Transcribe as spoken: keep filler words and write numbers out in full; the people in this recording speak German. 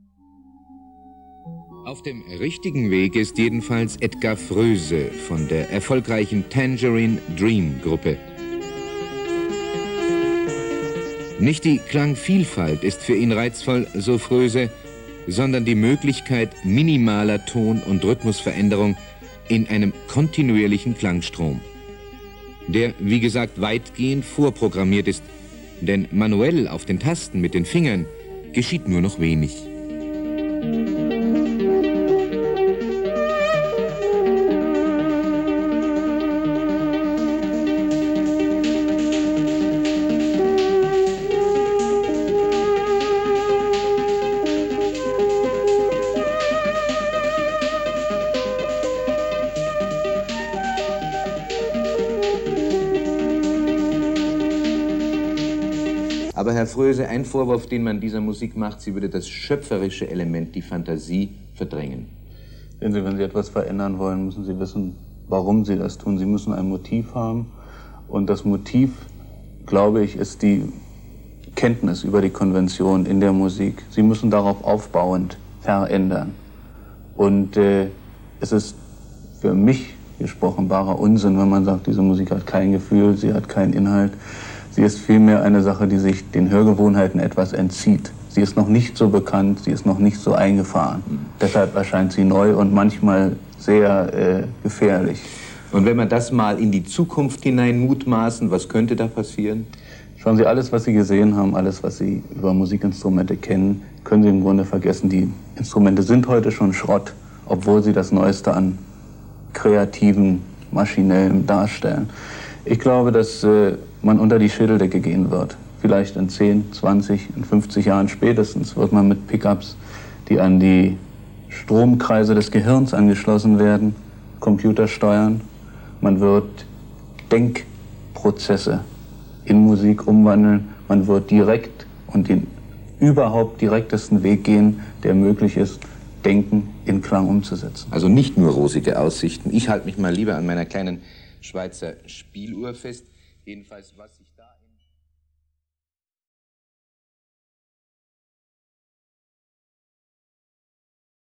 Auf dem richtigen Weg ist jedenfalls Edgar Froese von der erfolgreichen Tangerine Dream Gruppe. Nicht die Klangvielfalt ist für ihn reizvoll, so Froese, sondern die Möglichkeit minimaler Ton- und Rhythmusveränderung in einem kontinuierlichen Klangstrom, der, wie gesagt, weitgehend vorprogrammiert ist, denn manuell auf den Tasten mit den Fingern geschieht nur noch wenig. Aber Herr Froese, ein Vorwurf, den man dieser Musik macht, sie würde das schöpferische Element, die Fantasie, verdrängen. Wenn Sie, wenn Sie etwas verändern wollen, müssen Sie wissen, warum Sie das tun. Sie müssen ein Motiv haben. Und das Motiv, glaube ich, ist die Kenntnis über die Konvention in der Musik. Sie müssen darauf aufbauend verändern. Und äh, es ist für mich gesprochen barer Unsinn, wenn man sagt, diese Musik hat kein Gefühl, sie hat keinen Inhalt. Sie ist vielmehr eine Sache, die sich den Hörgewohnheiten etwas entzieht. Sie ist noch nicht so bekannt, sie ist noch nicht so eingefahren. Mhm. Deshalb erscheint sie neu und manchmal sehr äh, gefährlich. Und wenn wir das mal in die Zukunft hinein mutmaßen, was könnte da passieren? Schauen Sie, alles, was Sie gesehen haben, alles, was Sie über Musikinstrumente kennen, können Sie im Grunde vergessen. Die Instrumente sind heute schon Schrott, obwohl sie das Neueste an kreativen, maschinellem darstellen. Ich glaube, dass äh, man unter die Schädeldecke gehen wird. Vielleicht in zehn, zwanzig, in fünfzig Jahren spätestens wird man mit Pickups, die an die Stromkreise des Gehirns angeschlossen werden, Computer steuern. Man wird Denkprozesse in Musik umwandeln. Man wird direkt und den überhaupt direktesten Weg gehen, der möglich ist, Denken in Klang umzusetzen. Also nicht nur rosige Aussichten. Ich halte mich mal lieber an meiner kleinen Schweizer Spieluhr fest. Jedenfalls, was sich da